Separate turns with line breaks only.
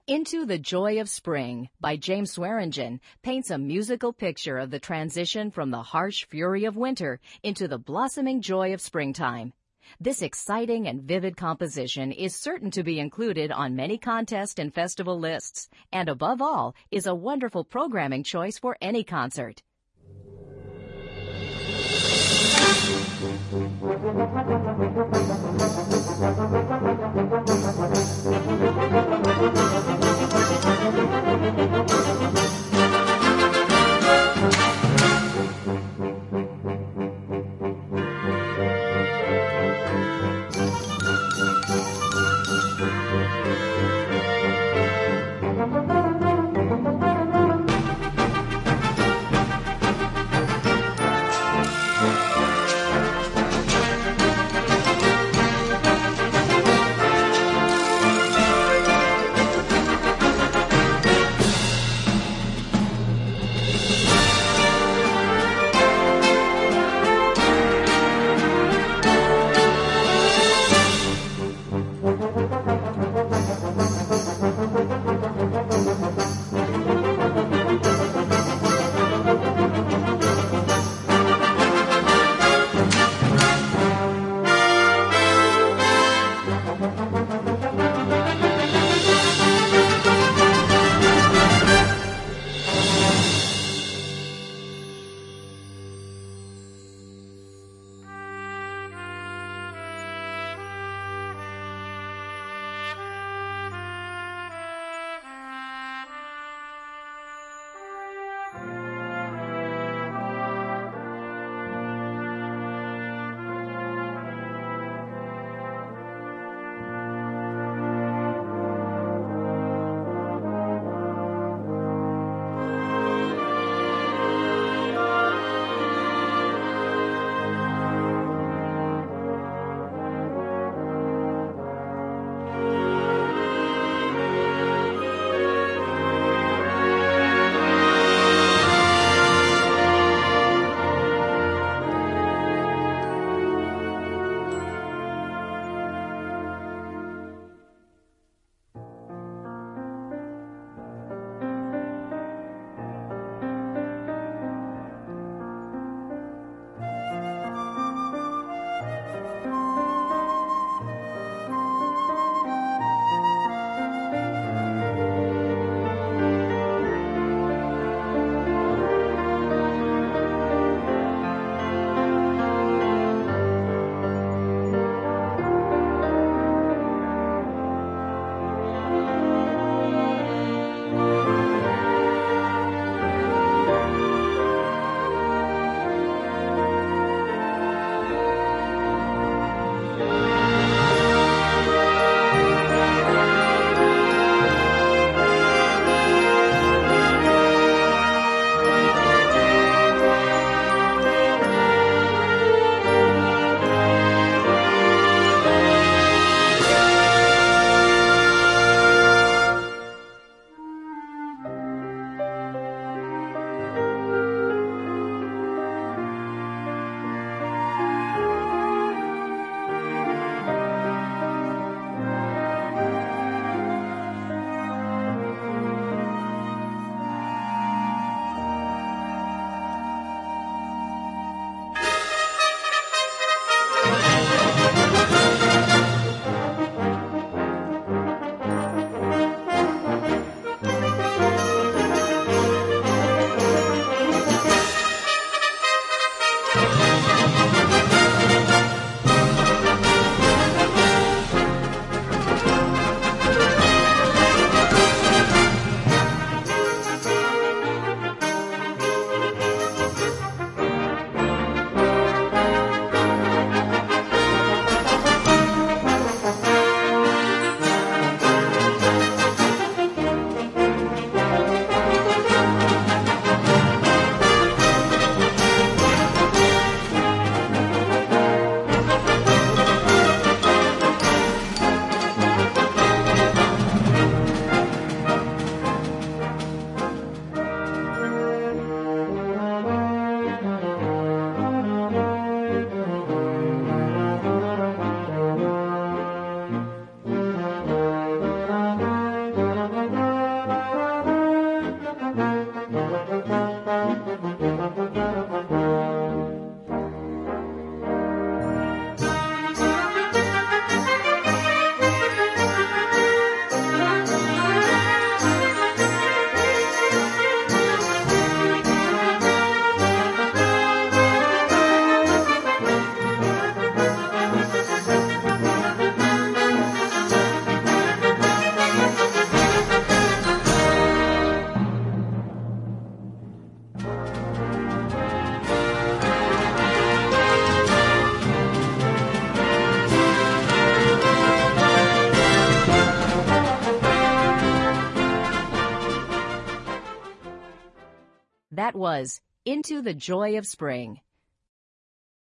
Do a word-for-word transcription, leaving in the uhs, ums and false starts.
Into the Joy of Spring by James Swearingen paints a musical picture of the transition from the harsh fury of winter into the blossoming joy of springtime. This exciting and vivid composition is certain to be included on many contest and festival lists, and above all, is a wonderful programming choice for any concert. That was Into the Joy of Spring.